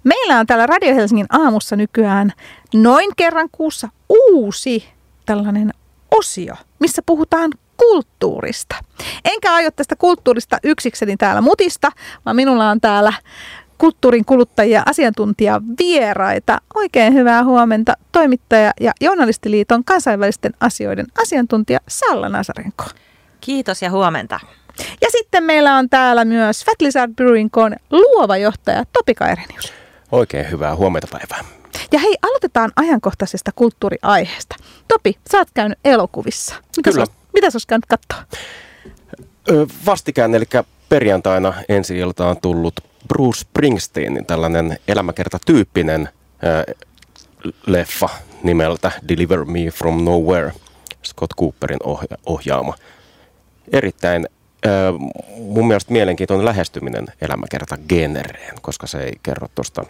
Meillä on täällä Radio Helsingin aamussa nykyään noin kerran kuussa uusi tällainen osio, missä puhutaan kulttuurista. Enkä aio tästä kulttuurista yksikseni täällä mutista, vaan minulla on täällä kulttuurin kuluttajia, asiantuntija vieraita. Oikein hyvää huomenta toimittaja ja Journalistiliiton kansainvälisten asioiden asiantuntija Salla Nazarenko. Kiitos ja huomenta. Ja sitten meillä on täällä myös Fat Lizard Brewing Co'n luova johtaja Topi Kairenius. Oikein hyvää huomenta päivää. Ja hei, aloitetaan ajankohtaisesta kulttuuriaiheesta. Topi, sä oot käynyt elokuvissa. Mitä sä oot käynyt katsoa? Vastikään, eli perjantaina ensi-iltaan tullut Bruce Springsteenin tällainen elämäkertatyyppinen leffa nimeltä Deliver Me From Nowhere, Scott Cooperin ohjaama. Erittäin mun mielestä mielenkiintoinen lähestyminen elämäkertagenreen, koska se ei kerro tuosta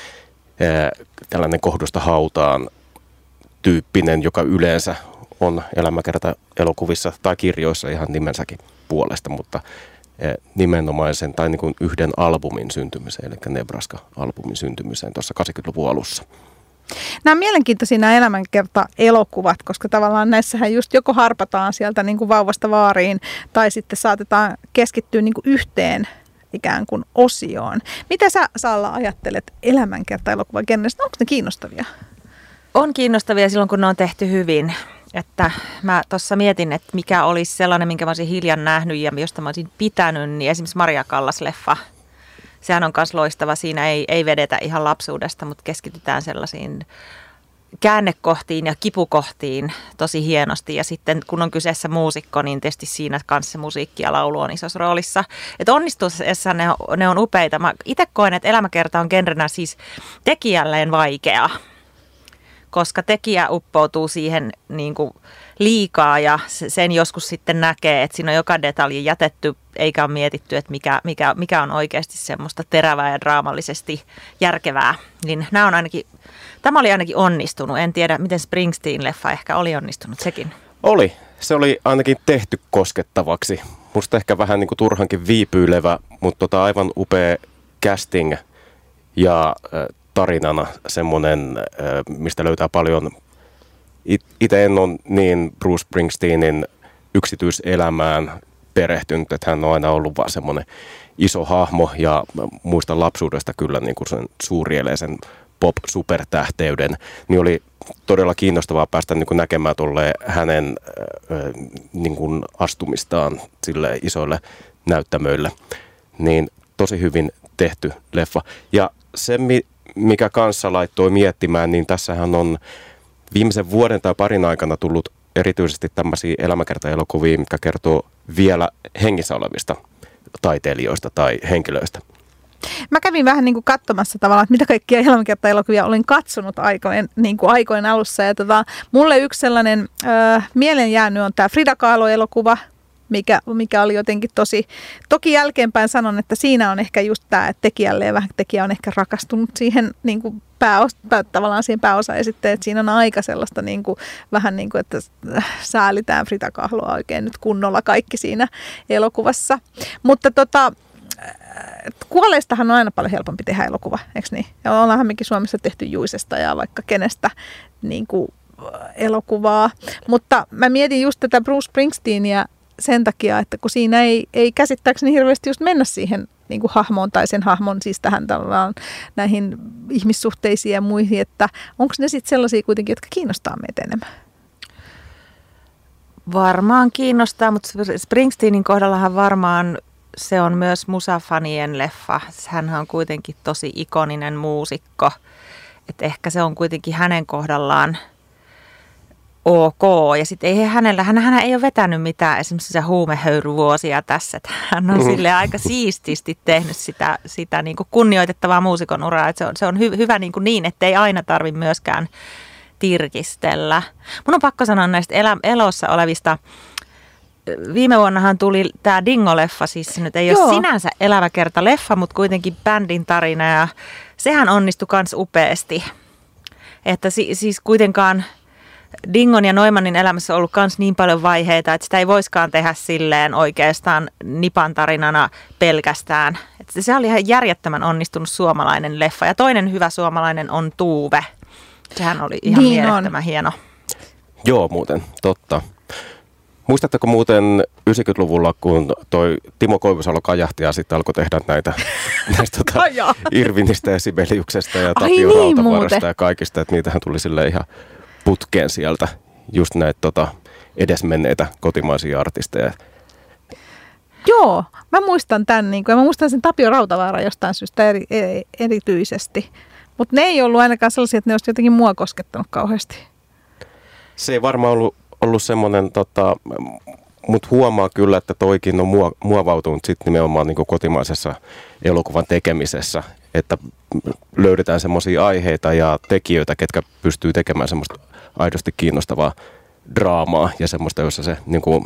tällainen kohdusta hautaan tyyppinen, joka yleensä on elämäkerta-elokuvissa tai kirjoissa ihan nimensäkin puolesta, mutta nimenomaisen tai niin kuin yhden albumin syntymiseen, eli Nebraska-albumin syntymiseen tuossa 80-luvun alussa. Nämä on mielenkiintoisia nämä elämänkerta-elokuvat, koska tavallaan näissähän just joko harpataan sieltä niin kuin vauvasta vaariin tai sitten saatetaan keskittyä niin kuin yhteen ikään kuin osioon. Mitä sä, Salla, ajattelet elämänkerta-elokuvan genrestä? Onko ne kiinnostavia? On kiinnostavia silloin, kun ne on tehty hyvin. Että mä tuossa mietin, että mikä olisi sellainen, minkä mä olisin hiljan nähnyt ja josta mä olisin pitänyt, niin esimerkiksi Maria Callas-leffa. Sehän on myös loistava. Siinä ei vedetä ihan lapsuudesta, mutta keskitytään sellaisiin käännekohtiin ja kipukohtiin tosi hienosti. Ja sitten kun on kyseessä muusikko, niin tietysti siinä kanssa musiikki ja laulu on isossa roolissa. Että onnistuessa ne on upeita. Mä itse koen, että elämäkerta on genrenä siis tekijälleen vaikea, koska tekijä uppoutuu siihen niin kuin liikaa ja sen joskus sitten näkee, että siinä on joka detalji jätetty, eikä ole mietitty, että mikä on oikeasti semmoista terävää ja draamallisesti järkevää. Niin tämä oli ainakin onnistunut. En tiedä, miten Springsteen-leffa ehkä oli onnistunut sekin. Oli. Se oli ainakin tehty koskettavaksi. Musta ehkä vähän niin kuin turhankin viipyilevä, mutta aivan upea casting ja tarinana semmoinen, mistä löytää paljon. Itse en ole niin Bruce Springsteenin yksityiselämään perehtynyt, että hän on aina ollut vaan semmoinen iso hahmo ja muistan lapsuudesta kyllä niin kuin sen suurieleisen pop-supertähteyden, niin oli todella kiinnostavaa päästä niin kuin näkemään hänen niin kuin astumistaan sille isoille näyttämöille. Niin tosi hyvin tehty leffa. Ja se, mikä kanssa laittoi miettimään, niin tässähän on viimeisen vuoden tai parin aikana tullut erityisesti tämmöisiä elämäkerta-elokuvia, mitkä kertoo vielä hengissä olevista taiteilijoista tai henkilöistä. Mä kävin vähän niin kuin katsomassa tavallaan, että mitä kaikkia elämäkerta-elokuvia olen katsonut aikojen alussa. Ja mulle yksi sellainen mieleen jäänyt on tämä Frida Kahlo-elokuva, mikä oli jotenkin toki jälkeenpäin sanon, että siinä on ehkä just tämä, että tekijä on ehkä rakastunut siihen niin kuin tavallaan siihen pääosaesitteen, että siinä on aika sellaista niin kuin, vähän niin kuin, että säälitään Frida Kahloa oikein nyt kunnolla kaikki siinä elokuvassa. Mutta kuolleistahan on aina paljon helpompi tehdä elokuva, eikö niin? Ja ollaanhan mekin Suomessa tehty Juisesta ja vaikka kenestä niin kuin elokuvaa. Mutta mä mietin just tätä Bruce Springsteenia sen takia, että kun siinä ei käsittääkseni hirveästi just mennä siihen niin kuin hahmoon tai sen hahmon, siis tähän näihin ihmissuhteisiin ja muihin, että onko ne sitten sellaisia kuitenkin, jotka kiinnostaa meitä enemmän? Varmaan kiinnostaa, mutta Springsteenin kohdallahan varmaan se on myös musafanien leffa. Hän on kuitenkin tosi ikoninen muusikko, että ehkä se on kuitenkin hänen kohdallaan ok. Ja sitten hän ei ole vetänyt mitään esimerkiksi se huumehöyryvuosia tässä. Että hän on silleen aika siististi tehnyt sitä niin kuin kunnioitettavaa muusikon uraa. Että se on hyvä niin, ettei aina tarvitse myöskään tirkistellä. Mun on pakko sanoa näistä elossa olevista. Viime vuonnahan tuli tämä Dingo-leffa, siis se nyt ei ole sinänsä elämäkerta-leffa, mutta kuitenkin bändin tarina ja sehän onnistui kans upeasti. Että siis kuitenkaan Dingon ja Neumannin elämässä on ollut myös niin paljon vaiheita, että sitä ei voiskaan tehdä silleen oikeastaan Nipan tarinana pelkästään. Että se oli ihan järjettömän onnistunut suomalainen leffa. Ja toinen hyvä suomalainen on Tuve. Sehän oli ihan mielettömän hieno. Joo, muuten, totta. Muistatteko muuten 90-luvulla, kun toi Timo Koivusalo kajahti ja sitten alkoi tehdä näitä Irvinistä ja Sibeliuksesta ja Tapio Rautavaarasta ja kaikista, että niitähän tuli silleen ihan putkeen sieltä, just näitä edesmenneitä kotimaisia artisteja. Joo, mä muistan tämän, ja mä muistan sen Tapio Rautavaaran jostain syystä erityisesti, mutta ne ei ollut ainakaan sellaisia, että ne olisi jotenkin mua koskettanut kauheasti. Se ei varmaan ollut semmoinen, mutta huomaa kyllä, että toikin on muovautunut sitten nimenomaan niin kuin kotimaisessa elokuvan tekemisessä, että löydetään semmoisia aiheita ja tekijöitä, ketkä pystyy tekemään semmoista aidosti kiinnostavaa draamaa ja semmoista, jossa se niin kuin,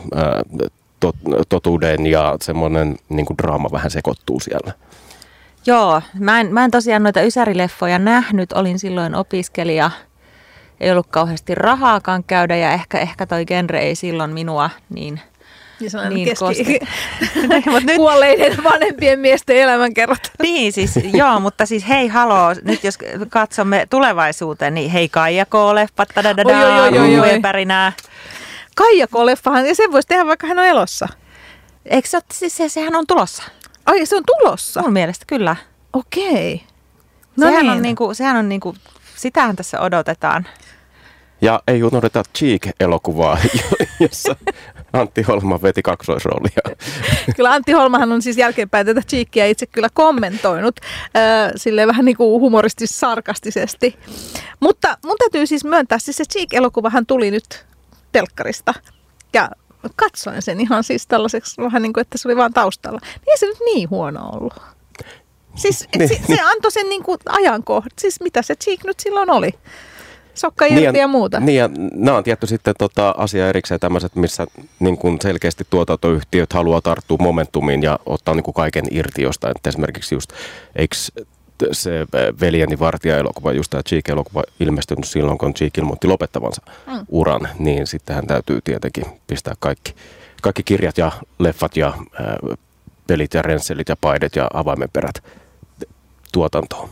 totuuden ja semmoinen niin kuin draama vähän sekoittuu siellä. Joo, mä en tosiaan noita ysärileffoja nähnyt, olin silloin opiskelija. Ei ollut kauheasti rahaakaan käydä ja ehkä toi genre ei silloin minua niin kosketa. Kuolleiden vanhempien miesten elämänkerrat. Niin siis, joo, mutta siis hei haloo, nyt jos katsomme tulevaisuuteen, niin hei Kaija K-leffat, rummujen pärinää. Kaija K-leffahan, ja sen voisi tehdä vaikka hän on elossa. Eikö se ole, siis sehän on tulossa? Ai se on tulossa? Mun mielestä kyllä. Okei. No sehän on niinku, sitähän tässä odotetaan. Ja ei unohdeta Cheek-elokuvaa, jossa Antti Holma veti kaksoisroolia. Kyllä Antti Holmahan on siis jälkeenpäin tätä Cheekia itse kyllä kommentoinut silleen vähän niin kuin humoristis-sarkastisesti. Mutta mun täytyy siis myöntää, siis se Cheek-elokuvahan tuli nyt telkkarista ja katsoin sen ihan siis tällaiseksi vähän niin kuin, että se oli vaan taustalla. Niin ei se nyt niin huono ollut. Siis se antoi sen niin kuin ajankohdan. Siis mitä se Cheek nyt silloin oli? Sokka irti ja muuta. Niin ja nämä on tietty sitten asia erikseen tämmöiset, missä niin kuin selkeästi tuotantoyhtiöt haluaa tarttua momentumiin ja ottaa niin kuin kaiken irti jostain. Et esimerkiksi just, eikö se Veljeni Vartija-elokuva, just tämä Cheek-elokuva ilmestynyt silloin, kun Cheek ilmoitti lopettavansa uran, niin sittenhän täytyy tietenkin pistää kaikki kirjat ja leffat ja pelit ja rensselit ja paidet ja avaimenperät tuotantoon.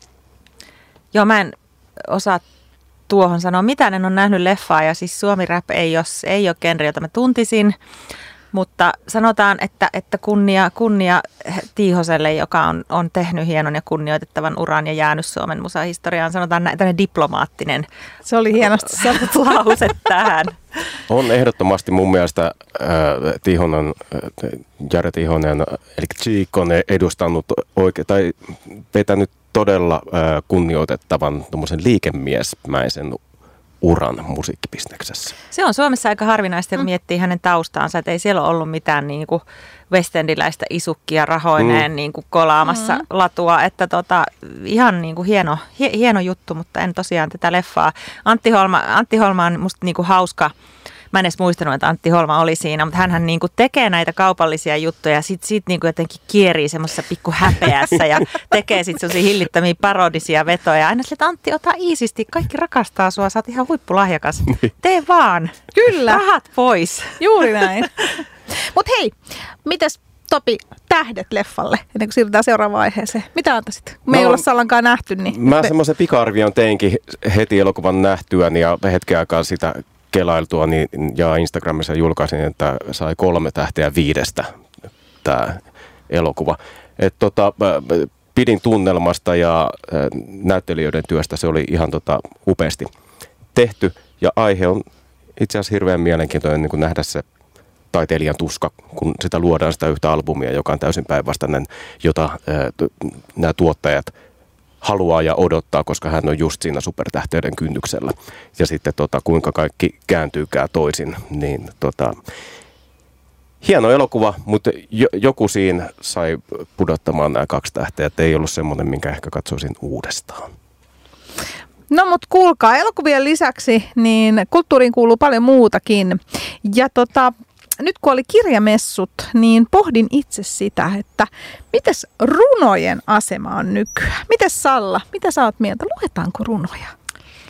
Joo, mä en osaa tuohon sanoa mitään, en ole nähnyt leffaa ja siis suomi-rap ei ole genre, jota mä tuntisin, mutta sanotaan, että kunnia Tiihoselle, joka on tehnyt hienon ja kunnioitettavan uran ja jäänyt Suomen musahistoriaan, sanotaan tämmöinen diplomaattinen. Se oli hienosti sanottu lause tähän. On ehdottomasti mun mielestä Jari Tiihonen, eli Cheek on edustanut tai vetänyt todella kunnioitettavan liikemiesmäisen uran musiikkibisneksessä. Se on Suomessa aika harvinaista, kun miettii hänen taustaansa, että ei siellä ole ollut mitään niin kuin westendiläistä isukkia rahoineen niin kuin kolaamassa latua, että ihan niin kuin hieno juttu, mutta en tosiaan tätä leffaa. Antti Holma on musta niin kuin hauska. Mä en edes muistanut, että Antti Holma oli siinä, mutta hänhän niin kuin tekee näitä kaupallisia juttuja ja sit niin kuin jotenkin kierii semmoisessa pikku häpeässä ja tekee sitten semmoisia hillittömiä parodisia vetoja. Aina sille, että Antti, ota iisisti, kaikki rakastaa sua, sä oot ihan huippulahjakas. Tee vaan. Kyllä. Rahat pois. Juuri näin. Mut hei, mitäs Topi, tähdet leffalle, ennen kuin siirrytään seuraavaan aiheeseen. Mitä antaisit? Me ei olla Sallankaan nähty. Niin mä semmoisen pika-arvion teinkin heti elokuvan nähtyäni ja hetken aikaa sitä kelailtua ja Instagramissa julkaisin, että sai 3 tähteä 5 tämä elokuva. Pidin tunnelmasta ja näyttelijöiden työstä, se oli ihan upeasti tehty ja aihe on itse asiassa hirveän mielenkiintoinen niin kuin nähdä se taiteilijan tuska, kun sitä luodaan sitä yhtä albumia, joka on täysin päinvastainen, jota nämä tuottajat haluaa ja odottaa, koska hän on just siinä supertähteiden kynnyksellä. Ja sitten kuinka kaikki kääntyykään toisin, niin hieno elokuva, mutta joku siinä sai pudottamaan nämä 2 tähteä, että ei ollut semmoinen, minkä ehkä katsoisin uudestaan. No mutta kuulkaa, elokuvien lisäksi niin kulttuuriin kuuluu paljon muutakin. Ja nyt kun oli kirjamessut, niin pohdin itse sitä, että mites runojen asema on nykyään? Mites Salla, mitä sä oot mieltä? Luetaanko runoja?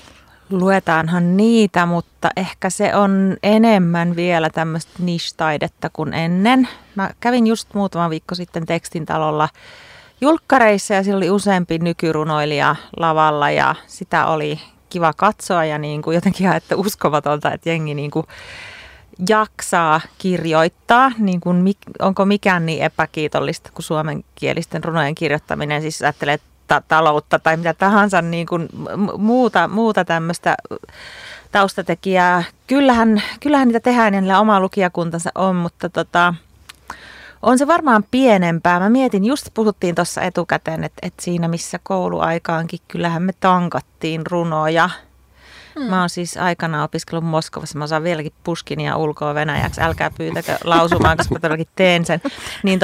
Luetaanhan niitä, mutta ehkä se on enemmän vielä tämmöistä niche-taidetta kuin ennen. Mä kävin just muutama viikko sitten Tekstintalolla julkkareissa ja siellä oli useampi nykyrunoilija lavalla ja sitä oli kiva katsoa ja niin kuin jotenkin että uskomatonta, että jengi niin kuin jaksaa kirjoittaa. Niin kuin, onko mikään niin epäkiitollista kuin suomenkielisten runojen kirjoittaminen, siis ajattelee taloutta tai mitä tahansa niin kuin muuta tämmöistä taustatekijää. Kyllähän niitä tehdään ja niillä oma lukijakuntansa on, mutta on se varmaan pienempää. Mä mietin, just puhuttiin tuossa etukäteen, että siinä missä kouluaikaankin kyllähän me tankattiin runoja. Mä oon siis aikanaan opiskellut Moskovassa, mä osaan vieläkin Pushkinia ulkoa venäjäksi, älkää pyytäkö lausumaan, koska mä todellakin teen sen. Niin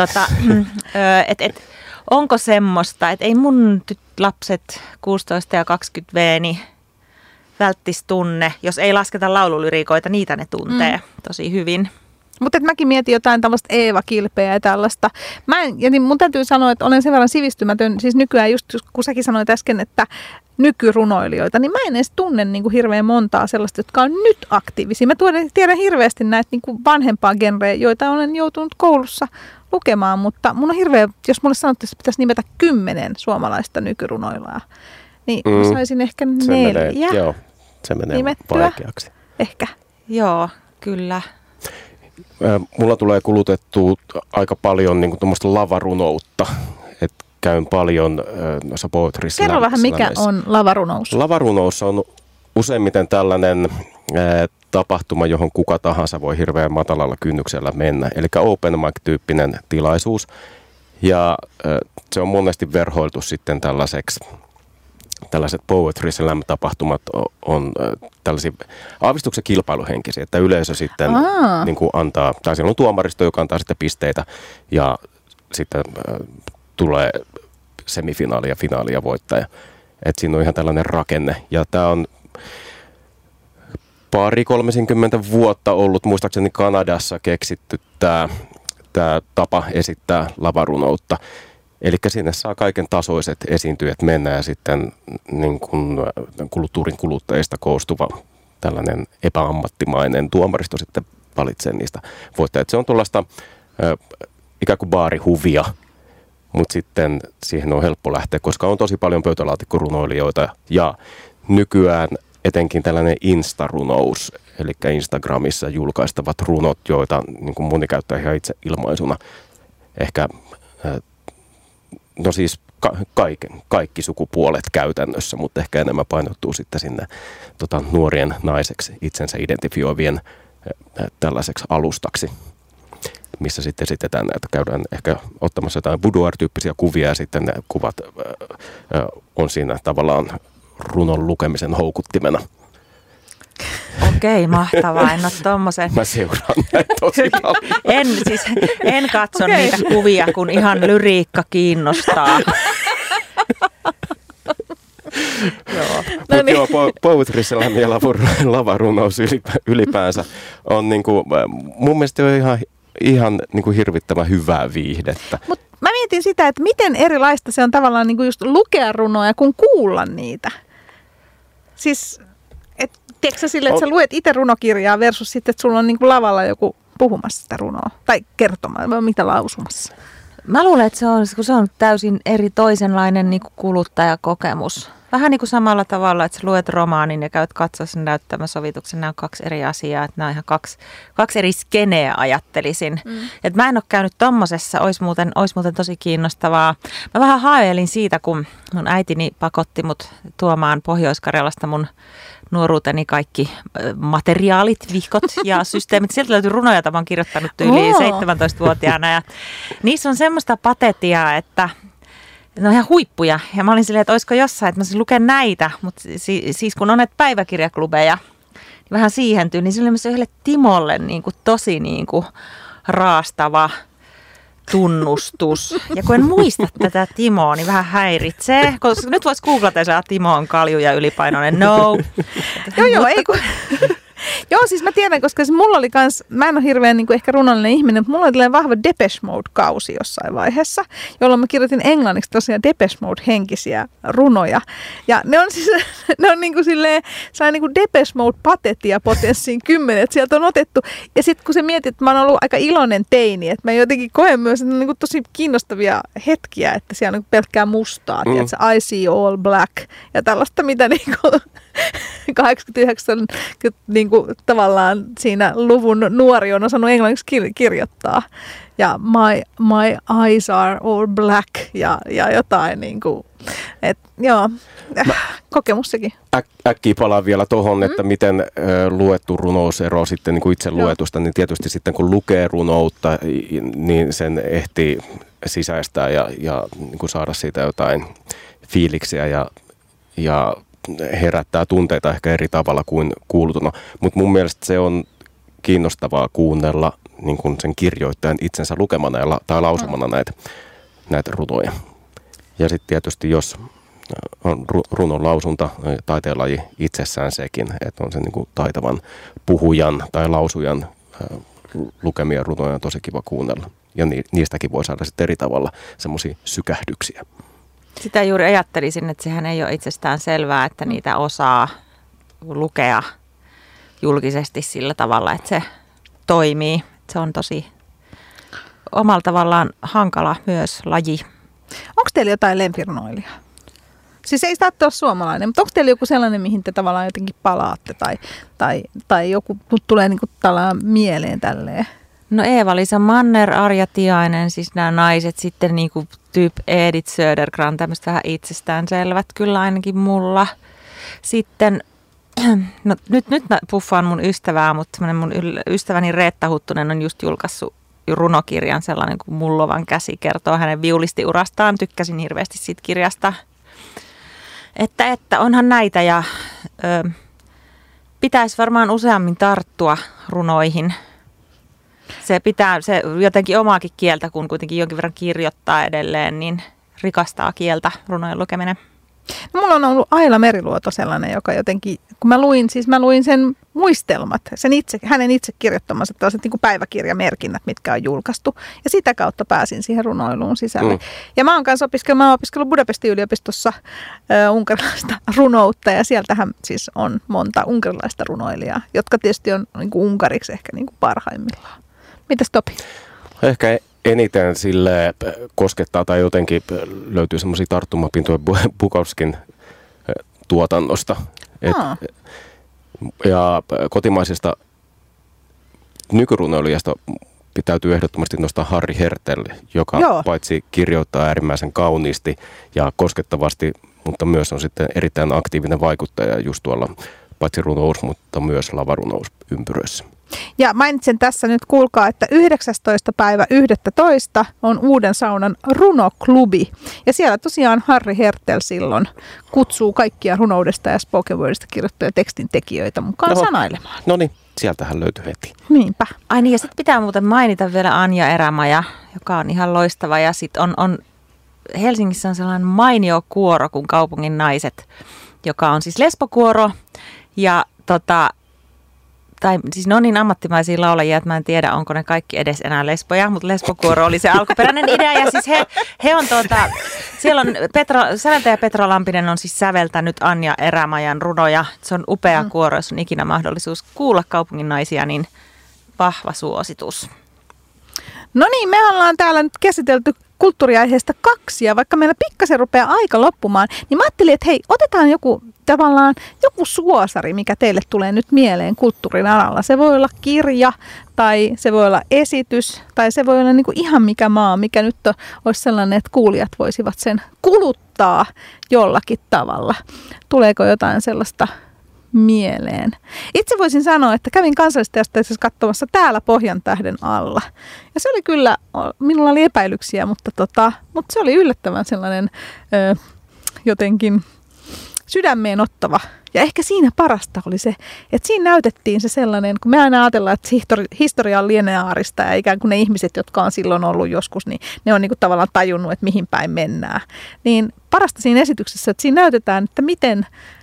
onko semmoista, että ei mun lapset 16 ja 20 niin välttis tunne, jos ei lasketa laululyriikoita, niitä ne tuntee tosi hyvin. Mutta mäkin mietin jotain tällaista Eeva-kilpeä ja tällaista. Mun täytyy sanoa, että olen sen verran sivistymätön, siis nykyään just kun säkin sanoit äsken, että nykyrunoilijoita, niin mä en edes tunne niin kuin hirveän montaa sellaista, jotka on nyt aktiivisia. Mä tiedän hirveästi näitä niin kuin vanhempaa genreä, joita olen joutunut koulussa lukemaan, mutta mun on hirveä, jos mulle sanottaisiin, että pitäisi nimetä 10 suomalaista nykyrunoilaa, niin mä saisin ehkä 4. Se menee nimettyä. Vaikeaksi. Ehkä. Joo, kyllä. Mulla tulee kulutettua aika paljon niin tuommoista lavarunoutta, että käyn paljon noissa poetry slameissa. Kerro vähän, mikä on lavarunous? Lavarunous on useimmiten tällainen tapahtuma, johon kuka tahansa voi hirveän matalalla kynnyksellä mennä. Eli open mic-tyyppinen tilaisuus. Ja se on monesti verhoiltu sitten tällaiset poetry slam-tapahtumat on tällaisia aavistuksen kilpailuhenkisiä, että yleisö sitten niin kuin antaa, tai siellä on tuomaristo, joka antaa sitten pisteitä ja sitten tulee semifinaali ja finaali ja voittaja. Että siinä on ihan tällainen rakenne. Ja tämä on 30 vuotta ollut, muistaakseni Kanadassa keksitty tämä tapa esittää lavarunoutta. Eli sinne saa kaiken tasoiset esiintyjät mennä ja sitten niin kuin kulttuurin kuluttajista koostuva tällainen epäammattimainen tuomaristo sitten valitsee niistä voittajat. Se on tuollaista ikään kuin baarihuvia, mutta sitten siihen on helppo lähteä, koska on tosi paljon pöytälaatikkorunoilijoita ja nykyään etenkin tällainen instarunous, eli Instagramissa julkaistavat runot, joita niin kuin moni käyttää ihan itse ilmaisuna ehkä no siis kaikki sukupuolet käytännössä, mutta ehkä enemmän painottuu sitten sinne nuorien naiseksi itsensä identifioivien tällaiseksi alustaksi, missä sitten esitetään näitä, käydään ehkä ottamassa jotain boudoir-tyyppisiä kuvia ja sitten ne kuvat on siinä tavallaan runon lukemisen houkuttimena. Okei, mahtavaa. En ole tommosen. Mä seuraan näitä tosi paljon. En katso niitä kuvia, kun ihan lyriikka kiinnostaa. Joo. Poetry slam ja lavarunous ylipäänsä on niinku, mun mielestä on ihan niinku hirvittävän hyvää viihdettä. Mut mä mietin sitä, että miten erilaista se on tavallaan niinku just lukea runoja kuin kuulla niitä. Siis tiedätkö sille, että sä luet itse runokirjaa versus sitten, että sulla on niin kuin lavalla joku puhumassa sitä runoa tai kertomaan, vai mitä lausumassa? Mä luulen, että se on täysin eri toisenlainen niin kuin kuluttajakokemus. Vähän niin kuin samalla tavalla, että sä luet romaanin ja käyt katsoa sen näyttämösovituksen. Nämä on 2 eri asiaa, että nämä on ihan kaksi eri skeneä ajattelisin. Että mä en ole käynyt tommosessa, olisi muuten tosi kiinnostavaa. Mä vähän haaveilin siitä, kun mun äitini pakotti mut tuomaan Pohjois-Karjalasta mun nuoruuteni kaikki materiaalit, vihkot ja systeemit. Sieltä löytyi runoja, joita mä oon kirjoittanut yli 17-vuotiaana. Ja niissä on semmoista patetiaa, että ne on ihan huippuja. Ja mä olin silleen, että olisiko jossain, että mä siis luken näitä. Mutta siis kun on näitä päiväkirjaklubeja, niin vähän siihen tyyliin. Niin se oli myös yhdelle Timolle niin kuin tosi niin kuin raastava tunnustus. Ja kun en muista tätä Timoa, niin vähän häiritsee. Koska nyt voisi googlata ja saada Timo on kalju ja ylipainoinen. No. Joo, ei kun... Joo, siis mä tiedän, koska siis mulla oli kans, mä en ole hirveän niin kuin ehkä runollinen ihminen, mutta mulla oli tällainen vahva Depeche Mode-kausi jossain vaiheessa, jolloin mä kirjoitin englanniksi tosiaan Depeche Mode-henkisiä runoja. Ja ne on siis, ne on niin kuin silleen, sellainen niin kuin Depeche Mode-patetia potenssiin 10, että sieltä on otettu. Ja sitten kun se mietit, että mä oon ollut aika iloinen teini, että mä jotenkin koen myös, että ne on niin kuin tosi kiinnostavia hetkiä, että siellä on niin kuin pelkkää mustaa, tiedätkö, I see all black ja tällaista, mitä niin kuin 89 niin kuin tavallaan siinä luvun nuori on osannut englanniksi kirjoittaa. Ja my eyes are all black ja jotain niin kuin, että joo, kokemus sekin. Äkkiä palaan vielä tuohon, että miten luettu runous eroaa sitten niin kuin itse luetusta, niin tietysti sitten kun lukee runoutta, niin sen ehtii sisäistää ja niin kuin saada siitä jotain fiiliksiä ja herättää tunteita ehkä eri tavalla kuin kuultuna. Mutta mun mielestä se on kiinnostavaa kuunnella niin kuin sen kirjoittajan itsensä lukemana tai lausumana näitä runoja. Ja sitten tietysti jos on runon lausunta, taiteenlaji itsessään sekin, että on se niin kuin taitavan puhujan tai lausujan lukemia runoja on tosi kiva kuunnella. Ja niistäkin voi saada sitten eri tavalla semmoisia sykähdyksiä. Sitä juuri ajattelisin, että sehän ei ole itsestään selvää, että niitä osaa lukea julkisesti sillä tavalla, että se toimii. Se on tosi omalla tavallaan hankala myös laji. Onko teillä jotain lempirunoilijaa? Siis ei sitä ole suomalainen, mutta onko teillä joku sellainen, mihin te tavallaan jotenkin palaatte tai joku tulee niinku mieleen tälleen? No Eeva-Liisa Manner, Arja Tiainen, siis nämä naiset sitten niinku Edith Södergran, tämmöistä vähän itsestäänselvät kyllä ainakin mulla. Sitten, no nyt mä puffaan mun ystävää, mutta mun ystäväni Reetta Huttunen on just julkaissut runokirjan sellainen kuin Mullovan käsi, kertoo hänen viulistiurastaan. Tykkäsin hirveästi siitä kirjasta. Että onhan näitä ja pitäisi varmaan useammin tarttua runoihin. Se jotenkin omaakin kieltä, kun kuitenkin jonkin verran kirjoittaa edelleen, niin rikastaa kieltä runojen lukeminen. No, mulla on ollut Aila Meriluoto sellainen, joka jotenkin, kun mä luin sen muistelmat, hänen itse kirjoittamansa tällaiset niin kuin päiväkirjamerkinnät, mitkä on julkaistu. Ja sitä kautta pääsin siihen runoiluun sisälle. Ja mä oon kanssa opiskellut Budapestin yliopistossa unkarilaista runoutta, ja sieltähän siis on monta unkarilaista runoilijaa, jotka tietysti on niin kuin unkariksi ehkä niin kuin parhaimmillaan. Mitäs Topi? Ehkä eniten sille koskettaa tai jotenkin löytyy semmoisia tarttumapintoja Bukowskin tuotannosta. Ja kotimaisesta nykyrunoilijasta täytyy ehdottomasti nostaa Harri Hertel, joka paitsi kirjoittaa äärimmäisen kauniisti ja koskettavasti, mutta myös on sitten erittäin aktiivinen vaikuttaja just tuolla paitsi runous, mutta myös lavarunoympyröissä. Ja mainitsen tässä nyt, kuulkaa, että 19.11. on Uuden saunan runoklubi. Ja siellä tosiaan Harri Hertel silloin kutsuu kaikkia runoudesta ja spoken wordista kirjoittuja tekstin tekijöitä mukaan sanailemaan. No niin, sieltähän löytyy heti. Niinpä. Ai niin, ja sitten pitää muuten mainita vielä Anja Erämaja, joka on ihan loistava. Ja sitten on Helsingissä on sellainen mainio kuoro kuin Kaupungin naiset, joka on siis lesbokuoro. Ja tai siis ne on niin ammattimaisia laulajia, että mä en tiedä, onko ne kaikki edes enää lesboja, mutta lesbokuoro oli se alkuperäinen idea. Ja siis he on siellä on säveltäjä Petra Lampinen on siis säveltänyt Anja Erämajan runoja. Se on upea kuoro, jos on ikinä mahdollisuus kuulla Kaupungin naisia, niin vahva suositus. No niin, me ollaan täällä nyt käsitelty kulttuuriaiheesta 2, ja vaikka meillä pikkasen rupeaa aika loppumaan, niin mä ajattelin, että hei, otetaan joku suosari, mikä teille tulee nyt mieleen kulttuurin alalla. Se voi olla kirja, tai se voi olla esitys, tai se voi olla niin kuin ihan mikä nyt olisi sellainen, että kuulijat voisivat sen kuluttaa jollakin tavalla. Tuleeko jotain sellaista mieleen? Itse voisin sanoa, että kävin Kansallisteatterissa katsomassa Täällä Pohjantähden alla. Ja se oli kyllä, minulla oli epäilyksiä, mutta se oli yllättävän sellainen jotenkin sydämeen ottava. Ja ehkä siinä parasta oli se, että siinä näytettiin se sellainen, kun me aina ajatellaan, että historia on lineaarista ja ikään kuin ne ihmiset, jotka on silloin ollut joskus, niin ne on niin kuin tavallaan tajunnut, että mihin päin mennään. Niin parasta siinä esityksessä, että siinä näytetään, että miten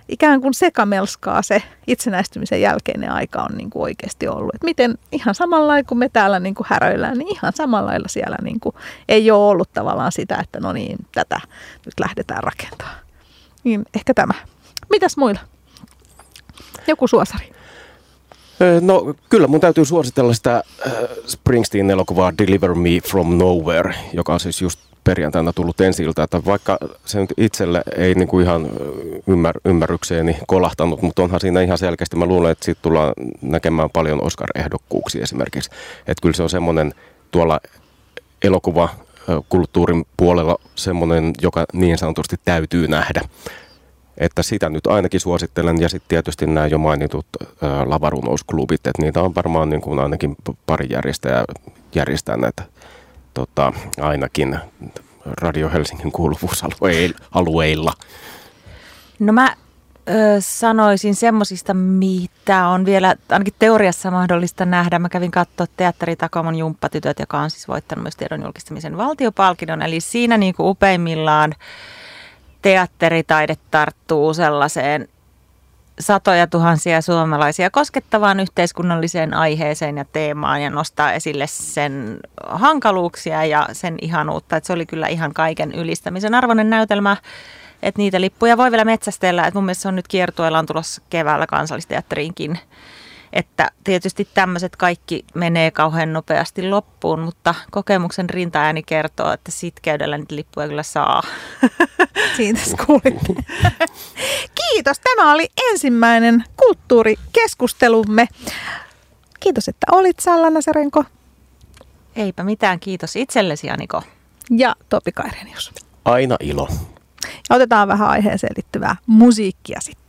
ikään kuin sekamelskaa se itsenäistymisen jälkeinen aika on niin kuin oikeasti ollut. Et miten ihan samalla lailla kuin me täällä niin kuin häröillään, niin ihan samalla lailla siellä niin kuin ei ole ollut tavallaan sitä, että no niin, tätä nyt lähdetään rakentamaan. Niin ehkä tämä. Mitäs muilla? Joku suosari? No kyllä mun täytyy suositella sitä Springsteen-elokuvaa Deliver Me From Nowhere, joka on siis just perjantaina tullut ensi-ilta, että vaikka se nyt itselle ei niinku ihan ymmärrykseeni kolahtanut, mutta onhan siinä ihan selkeästi, mä luulen, että siitä tullaan näkemään paljon Oscar-ehdokkuuksia esimerkiksi. Että kyllä se on semmoinen tuolla elokuvakulttuurin puolella semmoinen, joka niin sanotusti täytyy nähdä. Että sitä nyt ainakin suosittelen, ja sitten tietysti nämä jo mainitut lavarunous-klubit, että niitä on varmaan niin kuin ainakin pari järjestää näitä ainakin Radio Helsingin kuuluvuusalueilla. No mä sanoisin semmosista, mitä on vielä ainakin teoriassa mahdollista nähdä. Mä kävin katsoa teatteri Takomon Jumppatytöt, joka on siis voittanut myös tiedon julkistamisen valtiopalkinnon. Eli siinä niin kuin upeimmillaan teatteritaide tarttuu sellaiseen satoja tuhansia suomalaisia koskettavaan yhteiskunnalliseen aiheeseen ja teemaan ja nostaa esille sen hankaluuksia ja sen ihanuutta. Että se oli kyllä ihan kaiken ylistämisen arvoinen näytelmä, että niitä lippuja voi vielä metsästellä. Että mun mielestä se on nyt kiertueella, on tulossa keväällä Kansallisteatteriinkin. Että tietysti tämmöiset kaikki menee kauhean nopeasti loppuun, mutta kokemuksen rintaääni kertoo, että sitkeydellä niitä lippuja kyllä saa. Siitä kuulitte. Kiitos. Tämä oli ensimmäinen kulttuurikeskustelumme. Kiitos, että olit Salla Nasarenko. Eipä mitään. Kiitos itsellesi, Aniko. Ja Topi Kairenius. Aina ilo. Ja otetaan vähän aiheeseen liittyvää musiikkia sitten.